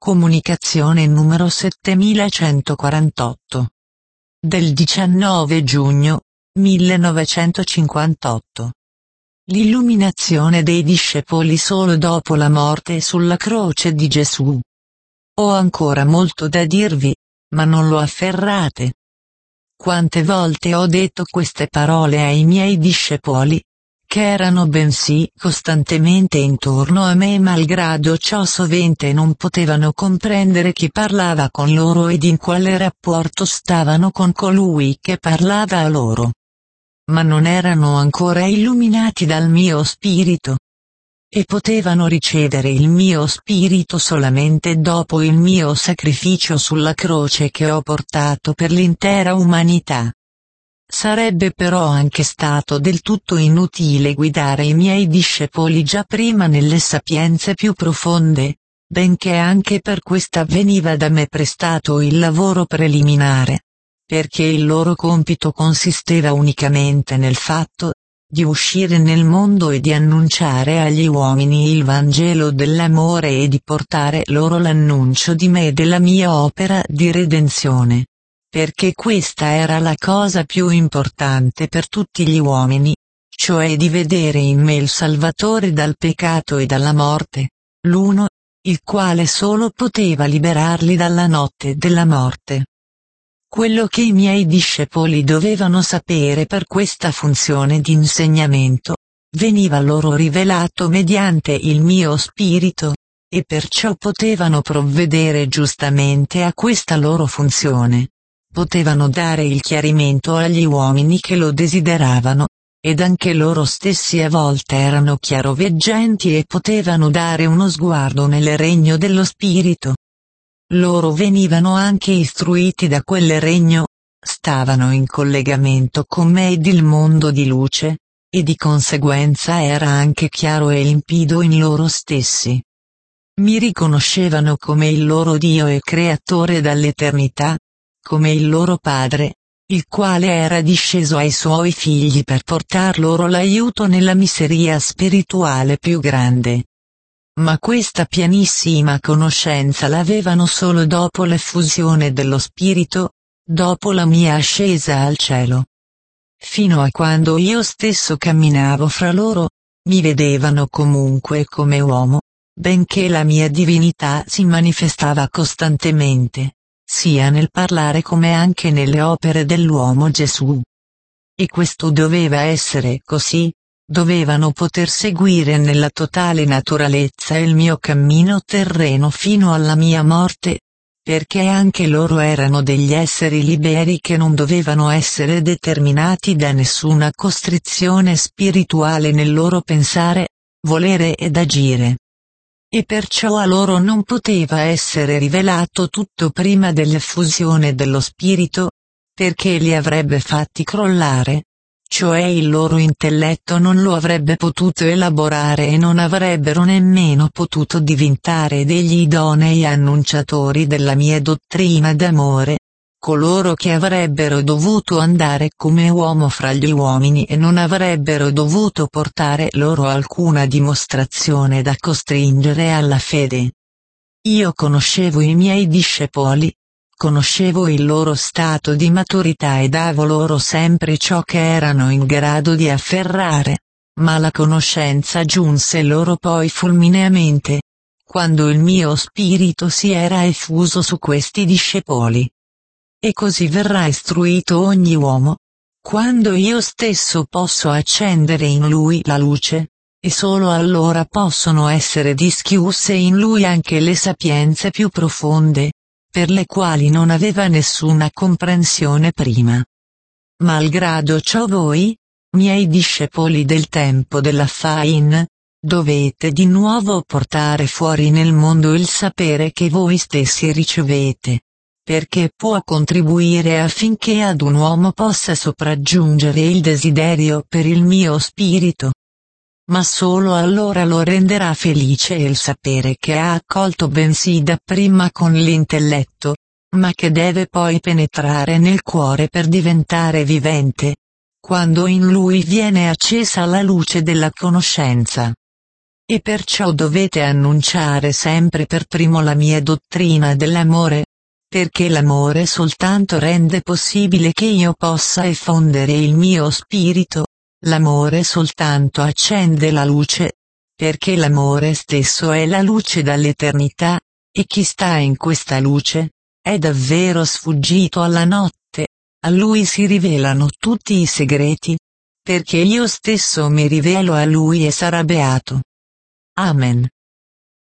Comunicazione numero 7148. Del 19 giugno 1958. L'illuminazione dei discepoli solo dopo la morte sulla croce di Gesù. Ho ancora molto da dirvi, ma non lo afferrate. Quante volte ho detto queste parole ai miei discepoli, che erano bensì costantemente intorno a me e malgrado ciò sovente non potevano comprendere chi parlava con loro ed in quale rapporto stavano con colui che parlava a loro. Ma non erano ancora illuminati dal mio spirito. E potevano ricevere il mio spirito solamente dopo il mio sacrificio sulla croce che ho portato per l'intera umanità. Sarebbe però anche stato del tutto inutile guidare i miei discepoli già prima nelle sapienze più profonde, benché anche per questa veniva da me prestato il lavoro preliminare, perché il loro compito consisteva unicamente nel fatto di uscire nel mondo e di annunciare agli uomini il Vangelo dell'amore e di portare loro l'annuncio di me e della mia opera di redenzione. Perché questa era la cosa più importante per tutti gli uomini, cioè di vedere in me il Salvatore dal peccato e dalla morte, l'uno, il quale solo poteva liberarli dalla notte della morte. Quello che i miei discepoli dovevano sapere per questa funzione di insegnamento, veniva loro rivelato mediante il mio spirito, e perciò potevano provvedere giustamente a questa loro funzione. Potevano dare il chiarimento agli uomini che lo desideravano, ed anche loro stessi a volte erano chiaroveggenti e potevano dare uno sguardo nel regno dello spirito. Loro venivano anche istruiti da quel regno, stavano in collegamento con me ed il mondo di luce, e di conseguenza era anche chiaro e limpido in loro stessi. Mi riconoscevano come il loro Dio e Creatore dall'eternità, come il loro Padre, il quale era disceso ai suoi figli per portar loro l'aiuto nella miseria spirituale più grande. Ma questa pienissima conoscenza l'avevano solo dopo l'effusione dello Spirito, dopo la mia ascesa al cielo. Fino a quando io stesso camminavo fra loro, mi vedevano comunque come uomo, benché la mia divinità si manifestava costantemente, sia nel parlare come anche nelle opere dell'uomo Gesù. E questo doveva essere così. Dovevano poter seguire nella totale naturalezza il mio cammino terreno fino alla mia morte, perché anche loro erano degli esseri liberi che non dovevano essere determinati da nessuna costrizione spirituale nel loro pensare, volere ed agire. E perciò a loro non poteva essere rivelato tutto prima dell'effusione dello Spirito, perché li avrebbe fatti crollare. Cioè il loro intelletto non lo avrebbe potuto elaborare e non avrebbero nemmeno potuto diventare degli idonei annunciatori della mia dottrina d'amore, coloro che avrebbero dovuto andare come uomo fra gli uomini e non avrebbero dovuto portare loro alcuna dimostrazione da costringere alla fede. Io conoscevo i miei discepoli. Conoscevo il loro stato di maturità e davo loro sempre ciò che erano in grado di afferrare, ma la conoscenza giunse loro poi fulmineamente, quando il mio spirito si era effuso su questi discepoli. E così verrà istruito ogni uomo, quando io stesso posso accendere in lui la luce, e solo allora possono essere dischiuse in lui anche le sapienze più profonde, per le quali non aveva nessuna comprensione prima. Malgrado ciò voi, miei discepoli del tempo della Fain, dovete di nuovo portare fuori nel mondo il sapere che voi stessi ricevete, perché può contribuire affinché ad un uomo possa sopraggiungere il desiderio per il mio spirito. Ma solo allora lo renderà felice il sapere che ha accolto bensì dapprima con l'intelletto, ma che deve poi penetrare nel cuore per diventare vivente, quando in lui viene accesa la luce della conoscenza. E perciò dovete annunciare sempre per primo la mia dottrina dell'amore, perché l'amore soltanto rende possibile che io possa effondere il mio spirito, l'amore soltanto accende la luce, perché l'amore stesso è la luce dall'eternità, e chi sta in questa luce, è davvero sfuggito alla notte, a lui si rivelano tutti i segreti, perché io stesso mi rivelo a lui e sarà beato. Amen.